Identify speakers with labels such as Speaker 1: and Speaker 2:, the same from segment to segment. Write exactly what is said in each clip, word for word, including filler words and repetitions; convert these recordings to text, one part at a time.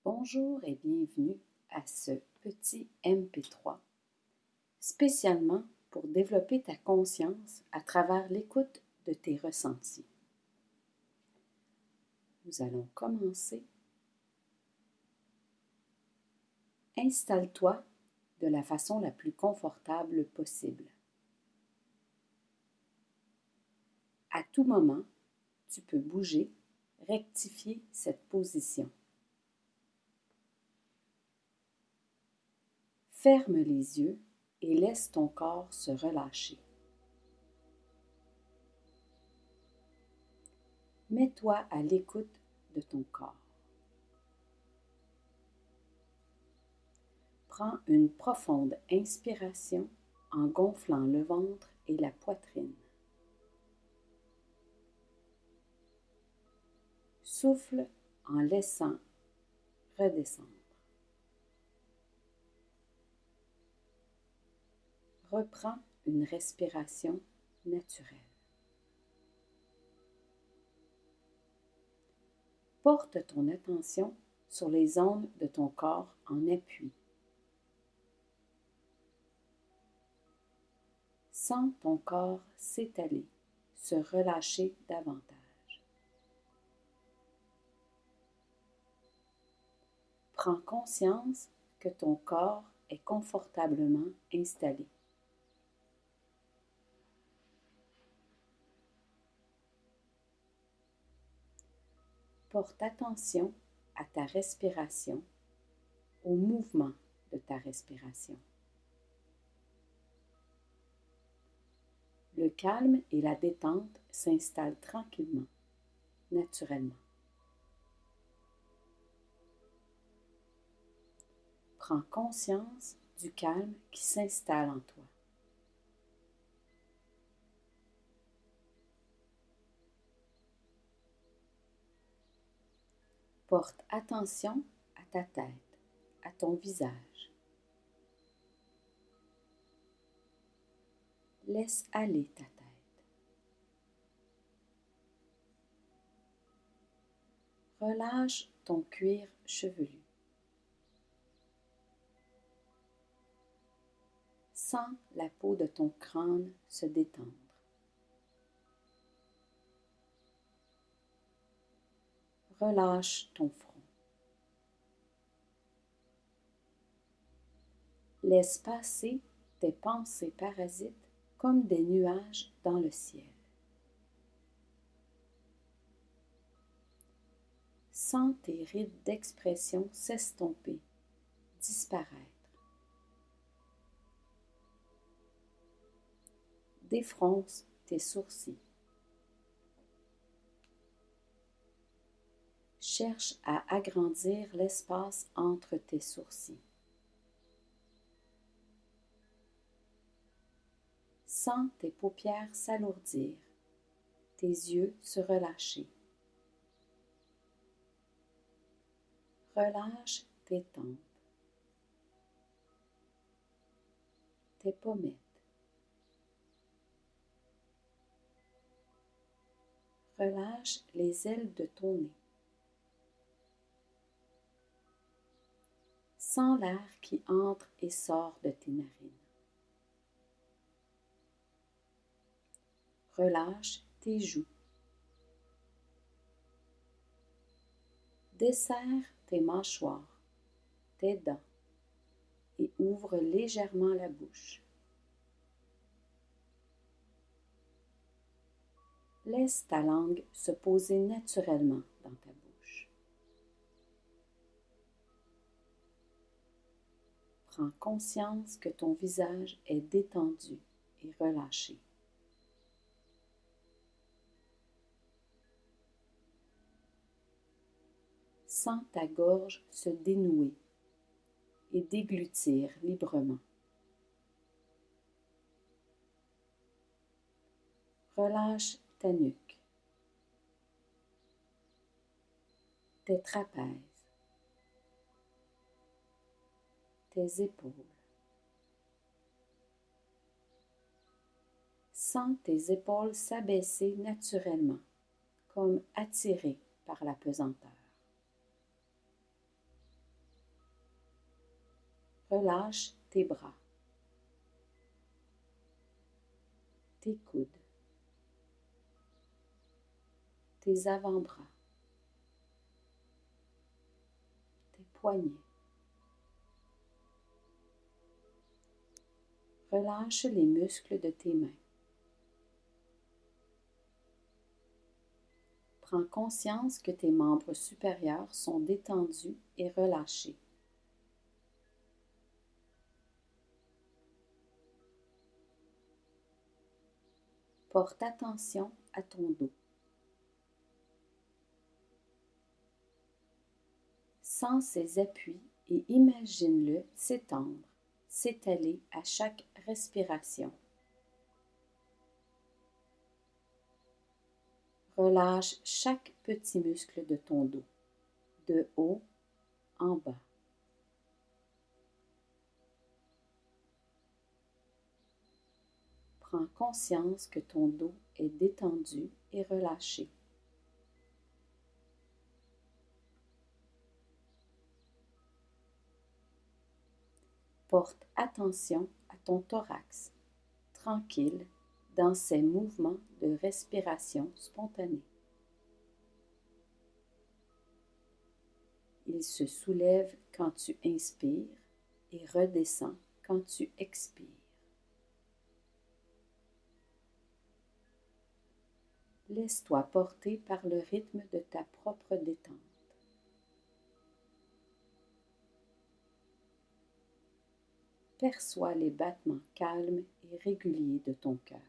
Speaker 1: Bonjour et bienvenue à ce petit M P trois, spécialement pour développer ta conscience à travers l'écoute de tes ressentis. Nous allons commencer. Installe-toi de la façon la plus confortable possible. À tout moment, tu peux bouger, rectifier cette position. Ferme les yeux et laisse ton corps se relâcher. Mets-toi à l'écoute de ton corps. Prends une profonde inspiration en gonflant le ventre et la poitrine. Souffle en laissant redescendre. Reprends une respiration naturelle. Porte ton attention sur les zones de ton corps en appui. Sens ton corps s'étaler, se relâcher davantage. Prends conscience que ton corps est confortablement installé. Porte attention à ta respiration, au mouvement de ta respiration. Le calme et la détente s'installent tranquillement, naturellement. Prends conscience du calme qui s'installe en toi. Porte attention à ta tête, à ton visage. Laisse aller ta tête. Relâche ton cuir chevelu. Sens la peau de ton crâne se détendre. Relâche ton front. Laisse passer tes pensées parasites comme des nuages dans le ciel. Sens tes rides d'expression s'estomper, disparaître. Défronce tes sourcils. Cherche à agrandir l'espace entre tes sourcils. Sens tes paupières s'alourdir, tes yeux se relâcher. Relâche tes tempes, tes pommettes. Relâche les ailes de ton nez. Sens l'air qui entre et sort de tes narines. Relâche tes joues. Desserre tes mâchoires, tes dents et ouvre légèrement la bouche. Laisse ta langue se poser naturellement dans ta bouche. Prends conscience que ton visage est détendu et relâché. Sens ta gorge se dénouer et déglutir librement. Relâche ta nuque, tes trapèzes, tes épaules. Sens tes épaules s'abaisser naturellement, comme attirées par la pesanteur. Relâche tes bras, tes coudes, tes avant-bras, tes poignets. Relâche les muscles de tes mains. Prends conscience que tes membres supérieurs sont détendus et relâchés. Porte attention à ton dos. Sens ses appuis et imagine-le s'étendre, s'étaler à chaque respiration. Relâche chaque petit muscle de ton dos, de haut en bas. Prends conscience que ton dos est détendu et relâché. Porte attention à ton thorax, tranquille dans ses mouvements de respiration spontanée. Il se soulève quand tu inspires et redescend quand tu expires. Laisse-toi porter par le rythme de ta propre détente. Perçois les battements calmes et réguliers de ton cœur.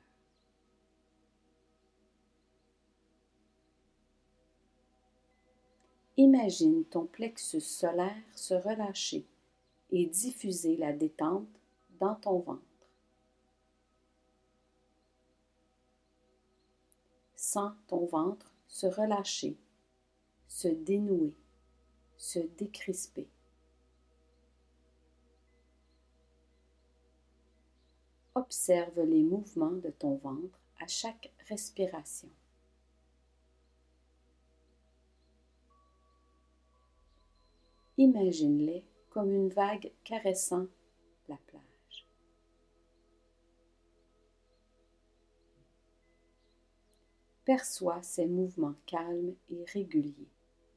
Speaker 1: Imagine ton plexus solaire se relâcher et diffuser la détente dans ton ventre. Sens ton ventre se relâcher, se dénouer, se décrisper. Observe les mouvements de ton ventre à chaque respiration. Imagine-les comme une vague caressant la plage. Perçois ces mouvements calmes et réguliers.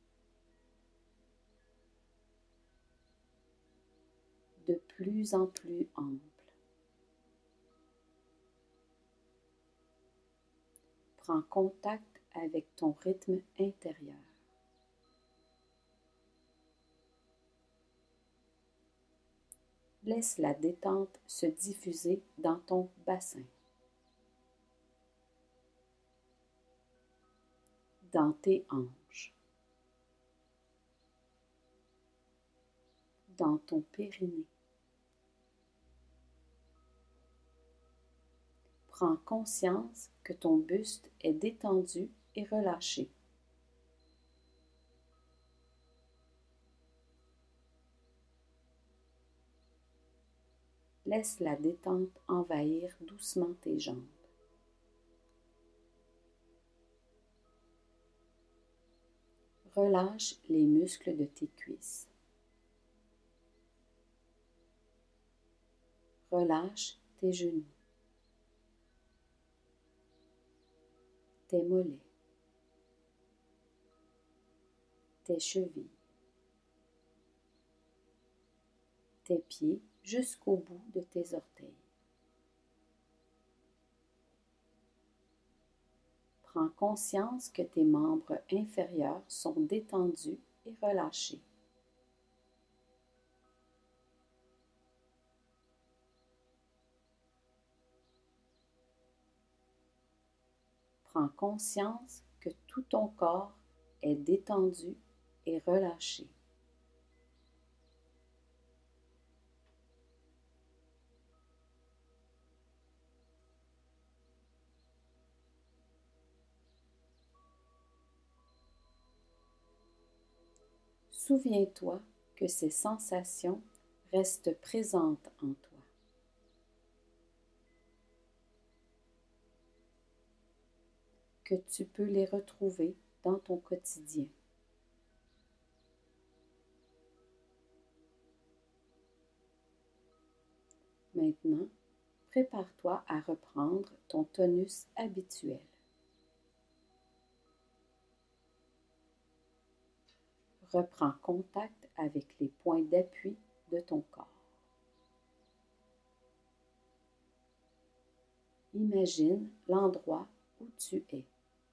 Speaker 1: De plus en plus amples. Prends contact avec ton rythme intérieur. Laisse la détente se diffuser dans ton bassin, dans tes hanches, dans ton périnée. Prends conscience que ton buste est détendu et relâché. Laisse la détente envahir doucement tes jambes. Relâche les muscles de tes cuisses. Relâche tes genoux, tes mollets, tes chevilles, tes pieds jusqu'au bout de tes orteils. Prends conscience que tes membres inférieurs sont détendus et relâchés. Prends conscience que tout ton corps est détendu et relâché. Souviens-toi que ces sensations restent présentes en toi. Que tu peux les retrouver dans ton quotidien. Maintenant, prépare-toi à reprendre ton tonus habituel. Reprends contact avec les points d'appui de ton corps. Imagine l'endroit où tu es.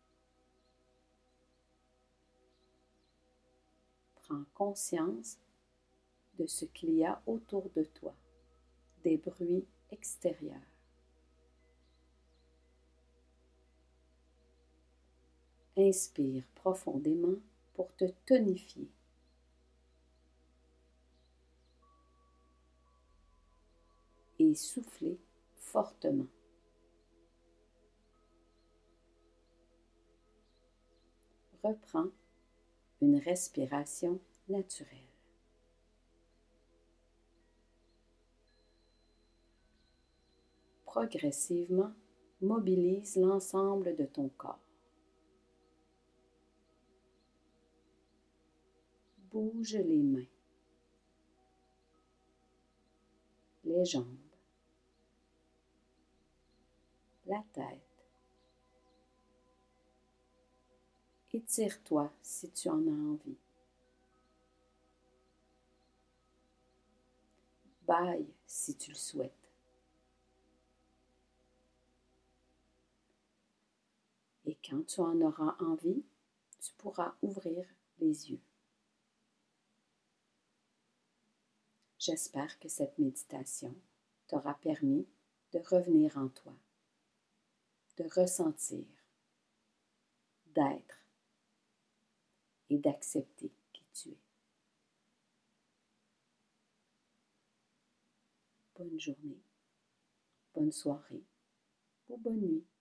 Speaker 1: Prends conscience de ce qu'il y a autour de toi, des bruits extérieurs. Inspire profondément pour te tonifier. Et souffler fortement. Reprends une respiration naturelle. Progressivement, mobilise l'ensemble de ton corps. Bouge les mains, les jambes, la tête. Étire-toi si tu en as envie. Bâille si tu le souhaites. Et quand tu en auras envie, tu pourras ouvrir les yeux. J'espère que cette méditation t'aura permis de revenir en toi, de ressentir, d'être et d'accepter qui tu es. Bonne journée, bonne soirée ou bonne nuit.